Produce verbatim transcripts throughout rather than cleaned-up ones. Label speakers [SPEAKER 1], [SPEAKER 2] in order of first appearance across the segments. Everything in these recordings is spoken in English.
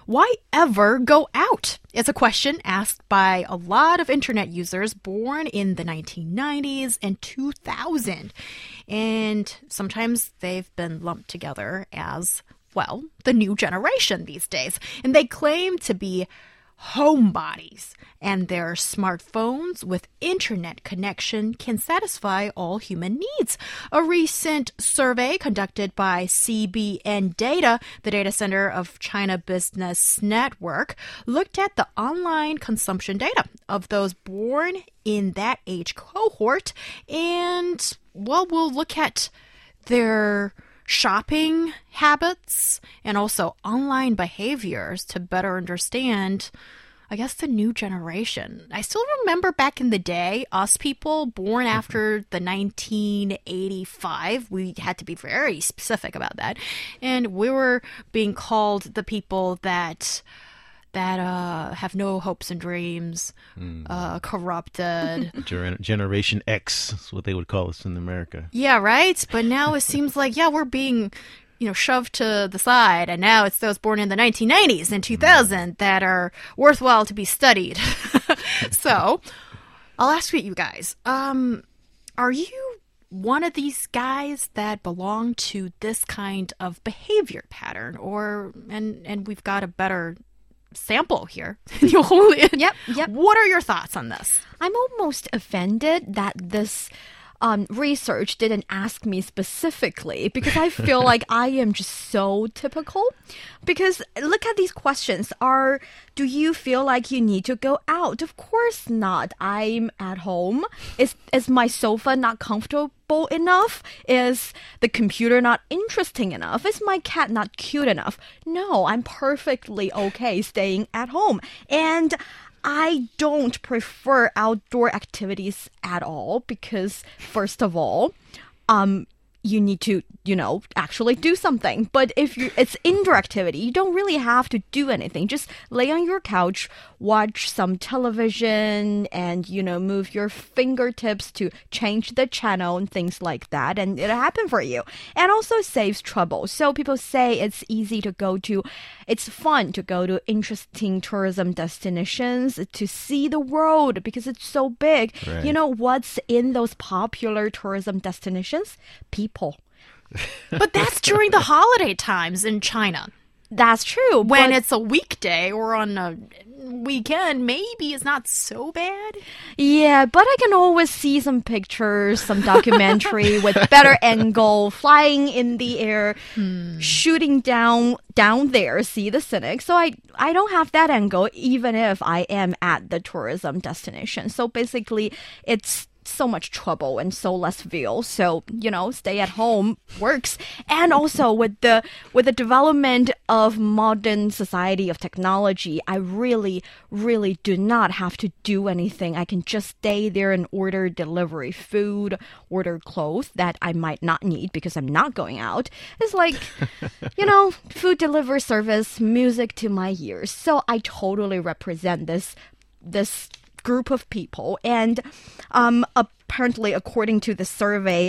[SPEAKER 1] Why ever go out? It's a question asked by a lot of internet users born in the nineteen nineties and two thousand. And sometimes they've been lumped together as, well, the new generation these days. And they claim to be homebodies, and their smartphones with internet connection can satisfy all human needs. A recent survey conducted by C B N Data, the data center of China Business Network, looked at the online consumption data of those born in that age cohort, and, well, we'll look at their shopping habits and also online behaviors to better understand, I guess, the new generation. I still remember back in the day, us people born after the nineteen eighty-five, we had to be very specific about that. And we were being called the people that that uh, have no hopes and dreams, mm. uh, corrupted.
[SPEAKER 2] Gener- Generation X is what they would call us in America.
[SPEAKER 1] Yeah, right? But now it seems like, yeah, we're being, you know, shoved to the side. And now it's those born in the nineteen nineties and two thousand mm. that are worthwhile to be studied. So I'll ask you guys, um, are you one of these guys that belong to this kind of behavior pattern? Or, and, and we've got a better sample here.
[SPEAKER 3] Yep, yep.
[SPEAKER 1] What are your thoughts on this?
[SPEAKER 3] I'm almost offended that this um, research didn't ask me specifically, because I feel like I am just so typical. Because look at these questions. Are, do you feel like you need to go out? Of course not. I'm at home. Is, is my sofa not comfortable enough? Is the computer not interesting enough? Is my cat not cute enough? No, I'm perfectly okay staying at home. And I don't prefer outdoor activities at all because, first of all, um, you need to, you know, actually do something. But if you, it's indoor activity, you don't really have to do anything. Just lay on your couch, watch some television, and, you know, move your fingertips to change the channel and things like that. And it'll happen for you. And also saves trouble. So people say it's easy to go to, it's fun to go to interesting tourism destinations to see the world because it's so big.
[SPEAKER 2] Right.
[SPEAKER 3] You know what's in those popular tourism destinations? People.
[SPEAKER 1] But that's during the holiday times in China.
[SPEAKER 3] That's true.
[SPEAKER 1] When
[SPEAKER 3] but,
[SPEAKER 1] it's a weekday or on a weekend, maybe it's not so bad.
[SPEAKER 3] Yeah, but I can always see some pictures, some documentary with better angle, flying in the air, hmm. shooting down down there, see the scenic. So I, I don't have that angle, even if I am at the tourism destination. So basically, it's so much trouble and so less view. So, you know, stay at home works. And also with the with the development of modern society of technology, I really, really do not have to do anything. I can just stay there and order delivery food, order clothes that I might not need because I'm not going out. It's like, you know, food delivery service, music to my ears. So I totally represent this this group of people. And um, apparently, according to the survey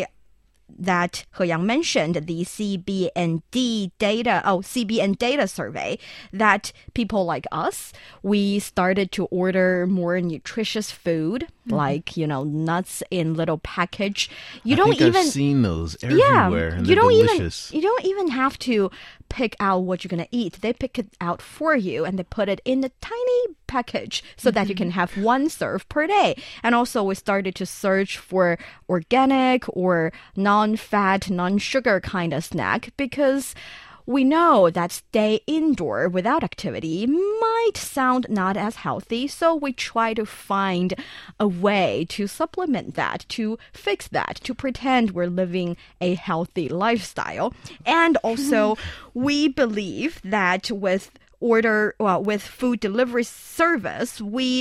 [SPEAKER 3] that He Yang mentioned, the C B N D data, oh, C B N data survey, that people like us, we started to order more nutritious food, mm-hmm. like, you know, nuts in little package. You
[SPEAKER 2] I
[SPEAKER 3] don't
[SPEAKER 2] think
[SPEAKER 3] even
[SPEAKER 2] I've seen those everywhere,
[SPEAKER 3] yeah,
[SPEAKER 2] and
[SPEAKER 3] you
[SPEAKER 2] they're
[SPEAKER 3] don't
[SPEAKER 2] delicious.
[SPEAKER 3] even you don't even have to pick out what you're gonna eat. They pick it out for you and they put it in a tiny package so mm-hmm. that you can have one serve per day. And also we started to search for organic or non-fat, non-sugar kind of snack because we know that stay indoor without activity might sound not as healthy, so we try to find a way to supplement that, to fix that, to pretend we're living a healthy lifestyle. And also, we believe that with order, well, with food delivery service, we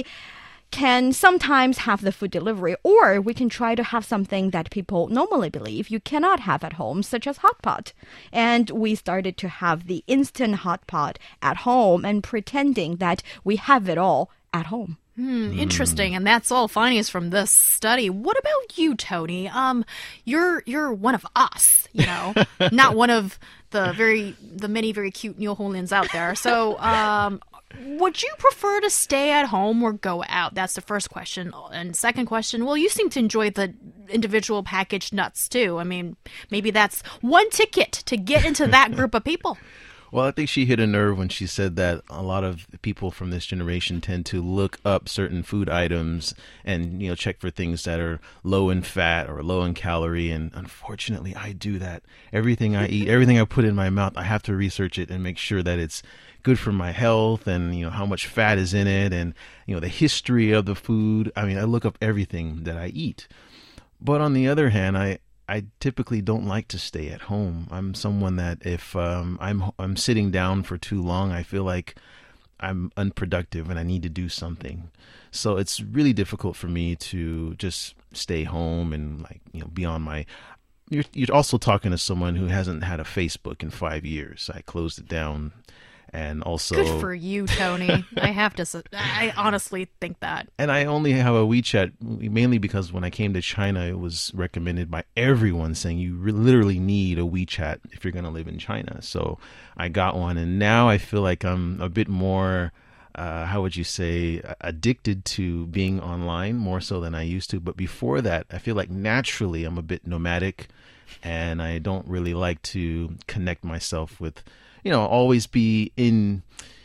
[SPEAKER 3] can sometimes have the food delivery, or we can try to have something that people normally believe you cannot have at home, such as hot pot. And we started to have the instant hot pot at home and pretending that we have it all at home.
[SPEAKER 1] Hmm, interesting, and that's all findings from this study. What about you, Tony? Um, you're you're one of us, you know, not one of the very the many very cute New Holians out there. So, um, would you prefer to stay at home or go out? That's the first question. And second question, well, you seem to enjoy the individual packaged nuts too. I mean, maybe that's one ticket to get into that group of people.
[SPEAKER 2] Well, I think she hit a nerve when she said that a lot of people from this generation tend to look up certain food items and, you know, check for things that are low in fat or low in calorie. And unfortunately, I do that. Everything I eat, everything I put in my mouth, I have to research it and make sure that it's good for my health and, you know, how much fat is in it and, you know, the history of the food. I mean, I look up everything that I eat. But on the other hand, I, I typically don't like to stay at home. I'm someone that if um, I'm I'm sitting down for too long, I feel like I'm unproductive and I need to do something. So it's really difficult for me to just stay home and like you know be on my. You're you're also talking to someone who hasn't had a Facebook in five years. I closed it down. And also,
[SPEAKER 1] good for you, Tony. I have to. s- I honestly think that.
[SPEAKER 2] And I only have a WeChat mainly because when I came to China, it was recommended by everyone saying you re- literally need a WeChat if you're going to live in China. So I got one, and now I feel like I'm a bit more, uh, how would you say, addicted to being online more so than I used to. But before that, I feel like naturally I'm a bit nomadic, and I don't really like to connect myself with. You know, always be in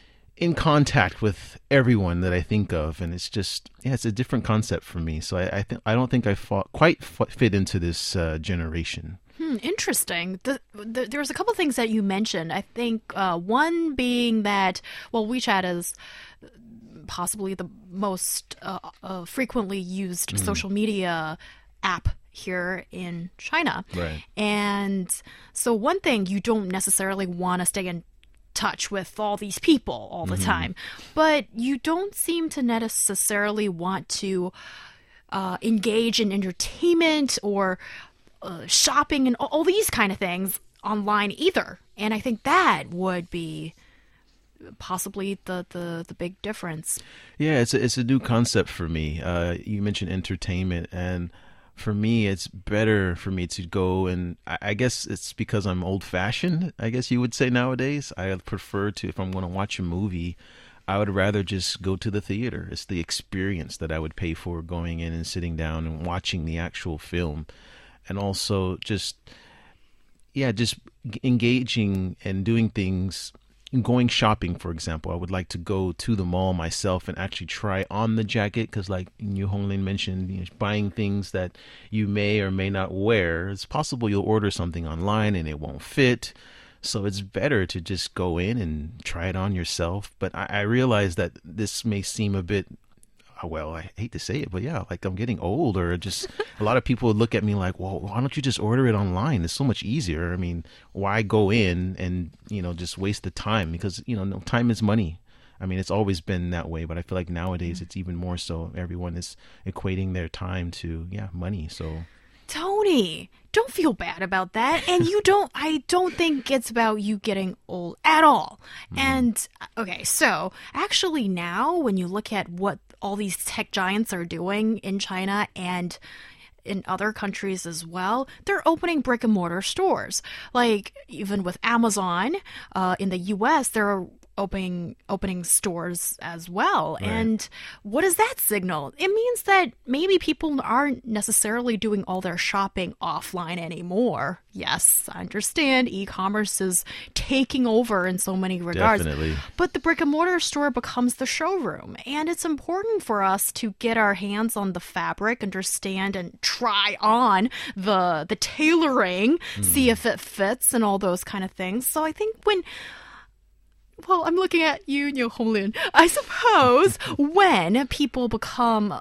[SPEAKER 2] in contact with everyone that I think of, and it's just yeah, it's a different concept for me. So I I, th- I don't think I fought, quite f- fit into this uh, generation.
[SPEAKER 1] Hmm, interesting. The, the, there was a couple things that you mentioned. I think uh, one being that well, WeChat is possibly the most uh, uh, frequently used
[SPEAKER 2] Mm.
[SPEAKER 1] social media app here in China.
[SPEAKER 2] Right.
[SPEAKER 1] And so one thing, you don't necessarily want to stay in touch with all these people all the time, but you don't seem to necessarily want to uh, engage in entertainment or uh, shopping and all, all these kind of things online either. And I think that would be possibly the, the, the big difference.
[SPEAKER 2] Yeah, it's a, it's a new concept for me. Uh, you mentioned entertainment, and for me, it's better for me to go and I, I guess it's because I'm old fashioned, I guess you would say nowadays. I prefer to, if I'm going to watch a movie, I would rather just go to the theater. It's the experience that I would pay for going in and sitting down and watching the actual film. And also just, yeah, just engaging and doing things. Going shopping, for example, I would like to go to the mall myself and actually try on the jacket because, like Yu Honglin mentioned, you know, buying things that you may or may not wear. It's possible you'll order something online and it won't fit. So it's better to just go in and try it on yourself. But I, I realize that this may seem a bit, well, I hate to say it, but yeah, like I'm getting old, or just a lot of people would look at me like, well, why don't you just order it online? It's so much easier. I mean, why go in and, you know, just waste the time? Because, you know, no, time is money. I mean, it's always been that way, but I feel like nowadays it's even more so. Everyone is equating their time to, yeah, money. So
[SPEAKER 1] Tony, don't feel bad about that. And you don't, I don't think it's about you getting old at all. Mm. And okay, so actually now when you look at what all these tech giants are doing in China and in other countries as well, they're opening brick and mortar stores. Like even with Amazon uh, in the U S, they're opening opening stores as well.
[SPEAKER 2] Right.
[SPEAKER 1] And what does that signal? It means that maybe people aren't necessarily doing all their shopping offline anymore. Yes, I understand e-commerce is taking over in so many regards.
[SPEAKER 2] Definitely.
[SPEAKER 1] But the brick and mortar store becomes the showroom. And it's important for us to get our hands on the fabric, understand and try on the the tailoring, mm. see if it fits and all those kind of things. So I think when Well, I'm looking at you, Niu Honglin. I suppose when people become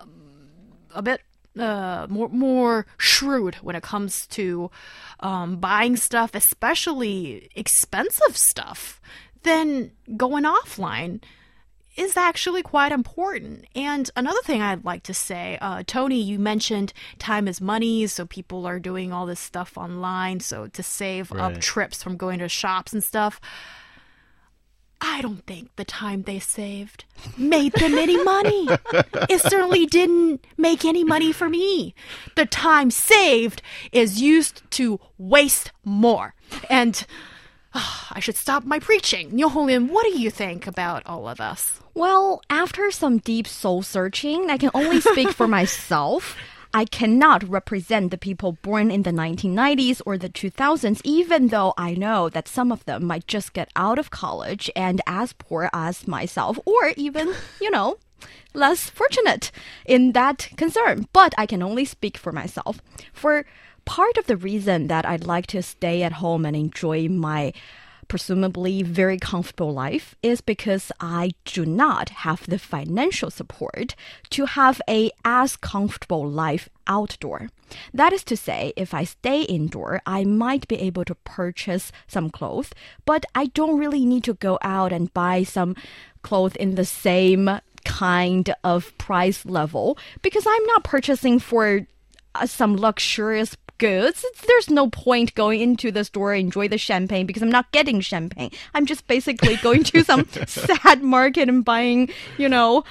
[SPEAKER 1] a bit uh, more more shrewd when it comes to um, buying stuff, especially expensive stuff, then going offline is actually quite important. And another thing I'd like to say, uh, Tony, you mentioned time is money, so people are doing all this stuff online, so to save
[SPEAKER 2] Right.
[SPEAKER 1] up trips from going to shops and stuff. I don't think the time they saved made them any money. It certainly didn't make any money for me. The time saved is used to waste more. And oh, I should stop my preaching. Niu Honglin, what do you think about all of this?
[SPEAKER 3] Well, after some deep soul searching, I can only speak for myself. I cannot represent the people born in the nineteen nineties or the two thousands, even though I know that some of them might just get out of college and as poor as myself, or even, you know, less fortunate in that concern. But I can only speak for myself. For part of the reason that I'd like to stay at home and enjoy my presumably very comfortable life is because I do not have the financial support to have a as comfortable life outdoor. That is to say, if I stay indoor, I might be able to purchase some clothes, but I don't really need to go out and buy some clothes in the same kind of price level because I'm not purchasing for uh, some luxurious goods. It's, there's no point going into the store and enjoy the champagne because I'm not getting champagne. I'm just basically going to some sad market and buying, you know,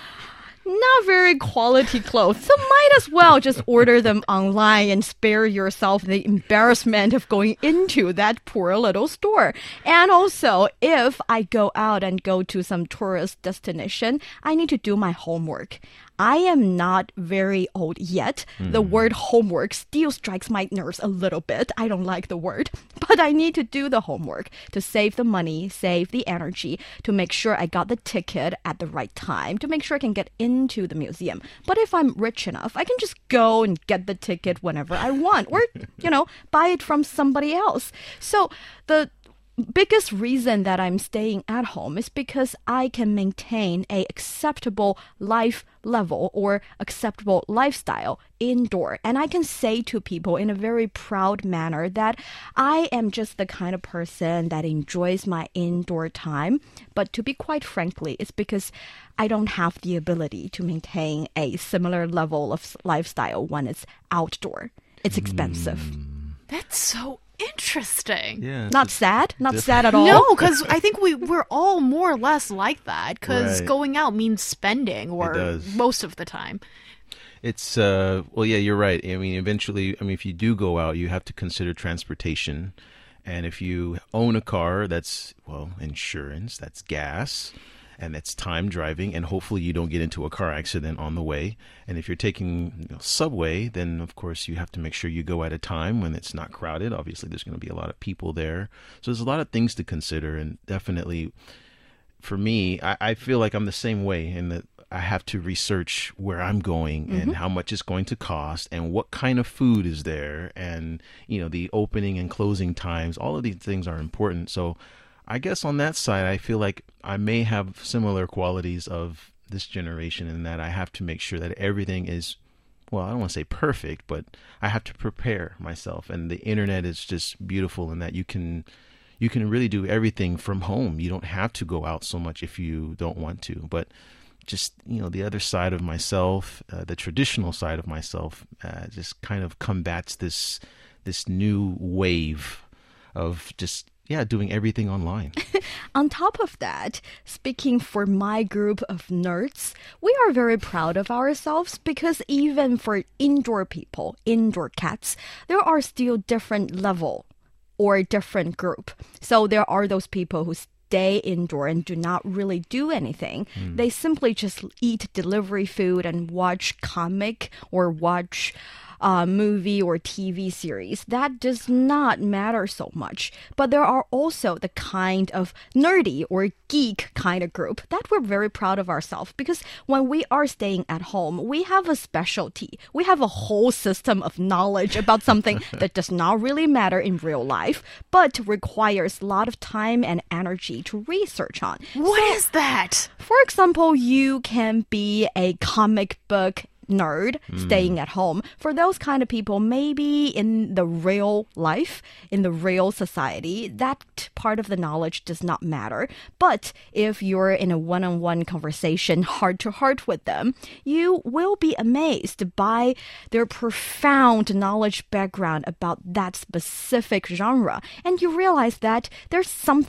[SPEAKER 3] not very quality clothes. So might as well just order them online and spare yourself the embarrassment of going into that poor little store. And also, if I go out and go to some tourist destination, I need to do my homework. I am not very old yet. Mm. The word homework still strikes my nerves a little bit. I don't like the word. But I need to do the homework to save the money, save the energy, to make sure I got the ticket at the right time, to make sure I can get into the museum. But if I'm rich enough, I can just go and get the ticket whenever I want or, you know, buy it from somebody else. So the biggest reason that I'm staying at home is because I can maintain a acceptable life level or acceptable lifestyle indoor. And I can say to people in a very proud manner that I am just the kind of person that enjoys my indoor time. But to be quite frankly, it's because I don't have the ability to maintain a similar level of lifestyle when it's outdoor. It's expensive.
[SPEAKER 2] Mm.
[SPEAKER 1] That's so interesting.
[SPEAKER 2] Yeah,
[SPEAKER 3] Not sad? Not sad at all?
[SPEAKER 1] No, because I think we, we're all more or less like that because
[SPEAKER 2] Right.
[SPEAKER 1] going out means spending or
[SPEAKER 2] does.
[SPEAKER 1] most of the time.
[SPEAKER 2] It's, uh, well, yeah, you're right. I mean, eventually, I mean, if you do go out, you have to consider transportation. And if you own a car, that's, well, insurance, that's gas, and that's time driving. And hopefully you don't get into a car accident on the way. And if you're taking you know, subway, then of course you have to make sure you go at a time when it's not crowded. Obviously, there's going to be a lot of people there. So there's a lot of things to consider. And definitely, for me, I, I feel like I'm the same way in that I have to research where I'm going mm-hmm. and how much it's going to cost and what kind of food is there and, you know, the opening and closing times. All of these things are important. So I guess on that side, I feel like I may have similar qualities of this generation in that I have to make sure that everything is, well, I don't want to say perfect, but I have to prepare myself. And the internet is just beautiful in that you can you can really do everything from home. You don't have to go out so much if you don't want to. But just, you know, the other side of myself, uh, the traditional side of myself, uh, just kind of combats this this new wave of just Yeah, doing everything online.
[SPEAKER 3] On top of that, speaking for my group of nerds, we are very proud of ourselves because even for indoor people, indoor cats, there are still different level or different group. So there are those people who stay indoor and do not really do anything. Mm. They simply just eat delivery food and watch comic or watch Uh, movie or T V series. That does not matter so much. But there are also the kind of nerdy or geek kind of group that we're very proud of ourselves because when we are staying at home, we have a specialty. We have a whole system of knowledge about something that does not really matter in real life, but requires a lot of time and energy to research on.
[SPEAKER 1] What
[SPEAKER 3] so,
[SPEAKER 1] is that?
[SPEAKER 3] For example, you can be a comic book nerd mm. staying at home. For those kind of people, maybe in the real life, in the real society, that part of the knowledge does not matter. But if you're in a one-on-one conversation, heart-to-heart with them, you will be amazed by their profound knowledge background about that specific genre. And you realize that there's something special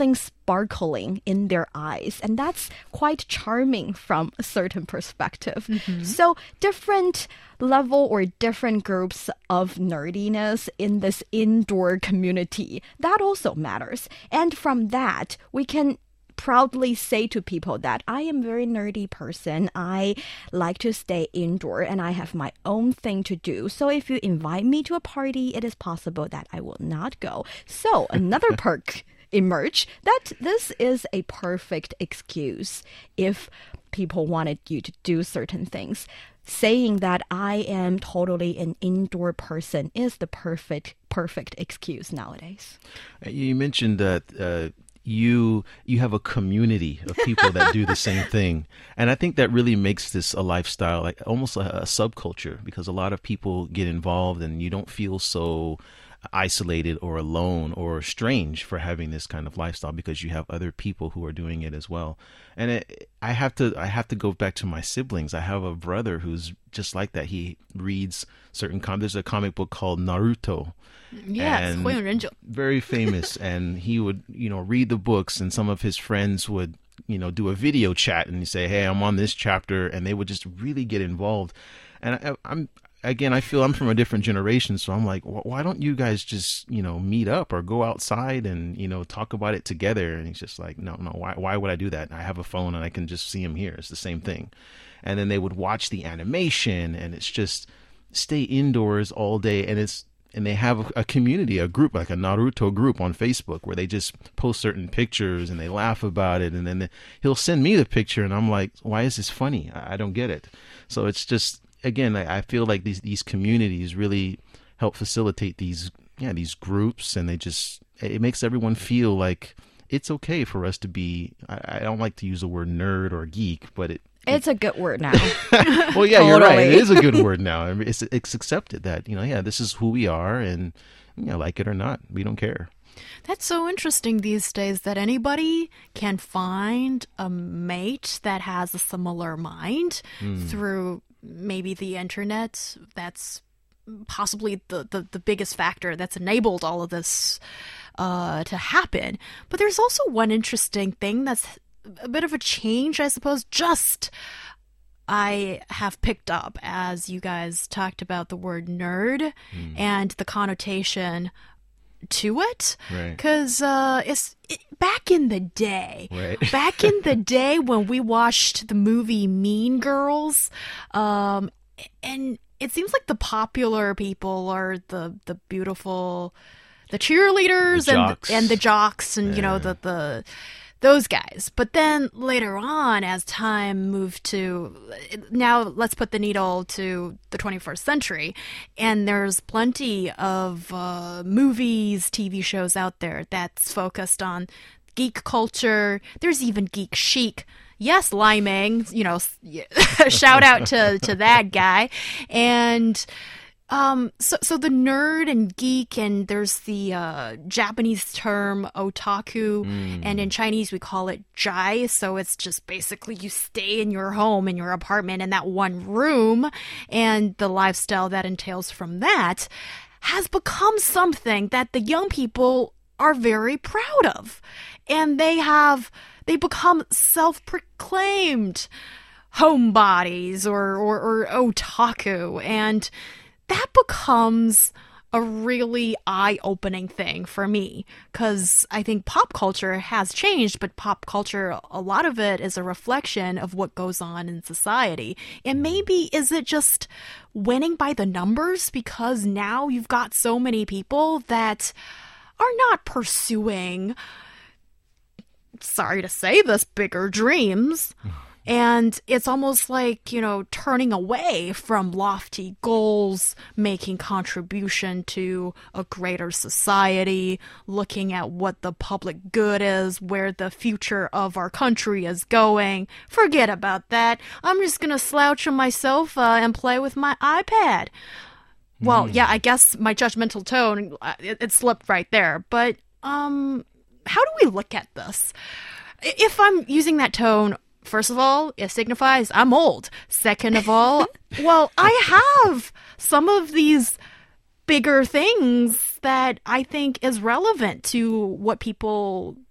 [SPEAKER 3] sparkling in their eyes. And that's quite charming from a certain perspective. Mm-hmm. So different level or different groups of nerdiness in this indoor community, that also matters. And from that, we can proudly say to people that I am a very nerdy person. I like to stay indoor and I have my own thing to do. So if you invite me to a party, it is possible that I will not go. So another perk emerge that this is a perfect excuse if people wanted you to do certain things. Saying that I am totally an indoor person is the perfect perfect excuse nowadays.
[SPEAKER 2] You mentioned that uh, you you have a community of people that do the same thing, and I think that really makes this a lifestyle, like almost a, a subculture, because a lot of people get involved, and you don't feel so isolated or alone or strange for having this kind of lifestyle because you have other people who are doing it as well. And it, I have to I have to go back to my siblings. I have a brother who's just like that. He reads certain com- there's a comic book called Naruto.
[SPEAKER 1] Yes,
[SPEAKER 2] very famous. And he would, you know, read the books, and some of his friends would, you know, do a video chat and say, "Hey, I'm on this chapter," and they would just really get involved. And I, I'm Again, I feel I'm from a different generation, so I'm like, why don't you guys just, you know, meet up or go outside and, you know, talk about it together? And he's just like, no, no, why why would I do that? I have a phone and I can just see him here. It's the same thing. And then they would watch the animation, and it's just stay indoors all day. And it's and they have a, a community, a group, like a Naruto group on Facebook, where they just post certain pictures and they laugh about it. And then the, he'll send me the picture, and I'm like, why is this funny? I, I don't get it. So it's just, again, I, I feel like these these communities really help facilitate these yeah these groups, and they just it makes everyone feel like it's okay for us to be. I, I don't like to use the word nerd or geek, but it
[SPEAKER 3] it's a good word now.
[SPEAKER 2] Well, yeah, totally. You're right. It is a good word now. It's it's accepted that, you know, yeah, this is who we are, and, you know, like it or not, we don't care.
[SPEAKER 1] That's so interesting these days that anybody can find a mate that has a similar mind mm. through maybe the internet. That's possibly the, the, the biggest factor that's enabled all of this uh, to happen. But there's also one interesting thing that's a bit of a change, I suppose, just I have picked up as you guys talked about the word nerd mm. and the connotation to it, because right. uh, it's it, back in the day,
[SPEAKER 2] right.
[SPEAKER 1] back in the day when we watched the movie Mean Girls, um, and it seems like the popular people are the the beautiful, the cheerleaders
[SPEAKER 2] the
[SPEAKER 1] and and the jocks and yeah. you know the the. those guys. But then later on, as time moved to, now let's put the needle to the twenty-first century, and there's plenty of uh, movies, T V shows out there that's focused on geek culture. There's even geek chic. Yes, Lai Ming, you know, shout out to, to that guy. And Um, so, so the nerd and geek, and there's the uh, Japanese term otaku, mm. and in Chinese we call it jai. So it's just basically you stay in your home, in your apartment, in that one room, and the lifestyle that entails from that has become something that the young people are very proud of, and they have they become self-proclaimed homebodies or or, or otaku, and that becomes a really eye-opening thing for me, because I think pop culture has changed, but pop culture, a lot of it is a reflection of what goes on in society. And maybe is it just winning by the numbers, because now you've got so many people that are not pursuing, sorry to say this, bigger dreams. And it's almost like, you know, turning away from lofty goals, making contribution to a greater society, looking at what the public good is, where the future of our country is going. Forget about that. I'm just going to slouch on my sofa and play with my iPad. Well, mm. yeah, I guess my judgmental tone, it, it slipped right there. But um, how do we look at this? If I'm using that tone, first of all, it signifies I'm old. Second of all, well, I have some of these bigger things that I think is relevant to what people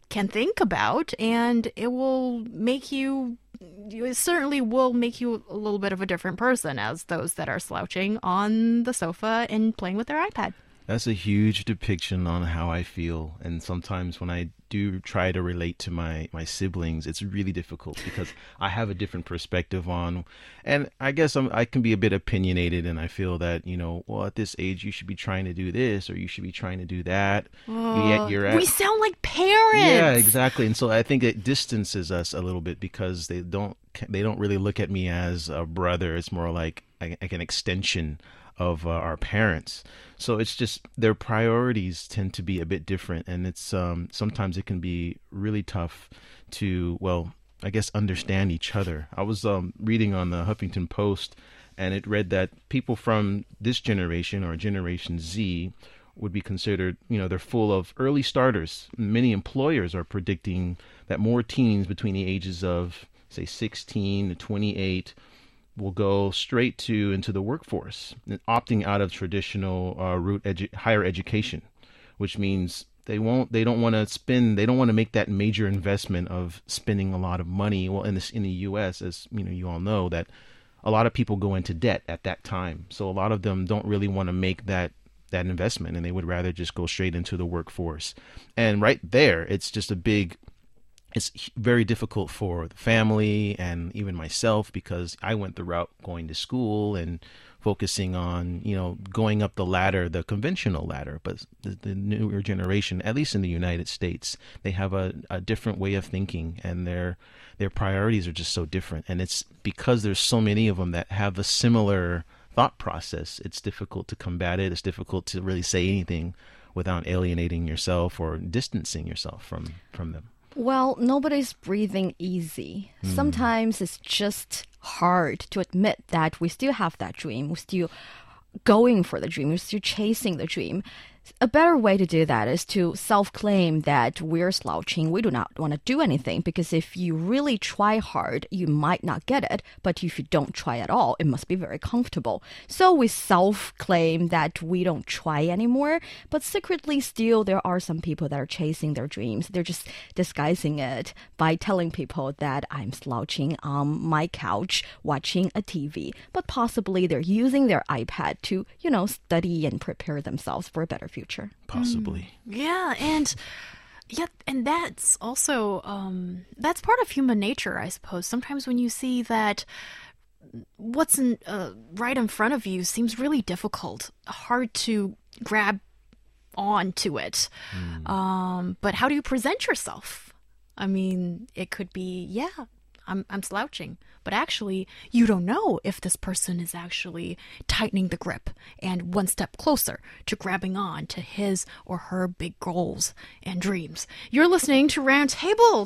[SPEAKER 1] can think about, and it will make you, it certainly will make you a little bit of a different person as those that are slouching on the sofa and playing with their iPad.
[SPEAKER 2] That's a huge depiction on how I feel. And sometimes when I do try to relate to my, my siblings, it's really difficult because I have a different perspective on, and I guess I'm, I can be a bit opinionated, and I feel that, you know, well, at this age, you should be trying to do this or you should be trying to do that.
[SPEAKER 1] Uh,
[SPEAKER 2] Yet you're at,
[SPEAKER 1] we sound like parents.
[SPEAKER 2] Yeah, exactly. And so I think it distances us a little bit because they don't, they don't really look at me as a brother. It's more like, like an extension of uh, our parents. So it's just their priorities tend to be a bit different, and it's um, sometimes it can be really tough to, well, I guess understand each other. I was um, reading on the Huffington Post, and it read that people from this generation or Generation Z would be considered, you know, they're full of early starters. Many employers are predicting that more teens between the ages of, say, sixteen to twenty-eight will go straight to into the workforce, opting out of traditional uh, route edu- higher education, which means they won't, they don't want to spend, they don't want to make that major investment of spending a lot of money. Well, in this in the U S, as you know, you all know that a lot of people go into debt at that time, so a lot of them don't really want to make that that investment, and they would rather just go straight into the workforce. And right there, it's just a big. It's very difficult for the family and even myself because I went the route going to school and focusing on, you know, going up the ladder, the conventional ladder. But the, the newer generation, at least in the United States, they have a, a different way of thinking, and their their priorities are just so different. And it's because there's so many of them that have a similar thought process. It's difficult to combat it. It's difficult to really say anything without alienating yourself or distancing yourself from, from them.
[SPEAKER 3] Well, nobody's breathing easy. Mm. Sometimes it's just hard to admit that we still have that dream. We're still going for the dream. We're still chasing the dream. A better way to do that is to self-claim that we're slouching. We do not want to do anything, because if you really try hard, you might not get it. But if you don't try at all, it must be very comfortable. So we self-claim that we don't try anymore, but secretly still there are some people that are chasing their dreams. They're just disguising it by telling people that I'm slouching on my couch watching a T V. But possibly they're using their iPad to, you know, study and prepare themselves for a better future. Future.
[SPEAKER 2] Possibly.
[SPEAKER 1] Mm, yeah, and yeah, and that's also um, that's part of human nature, I suppose. Sometimes when you see that what's in, uh, right in front of you seems really difficult, hard to grab onto it. Mm. Um, but how do you present yourself? I mean, it could be, yeah, I'm I'm slouching, but actually you don't know if this person is actually tightening the grip and one step closer to grabbing on to his or her big goals and dreams. You're listening to Roundtable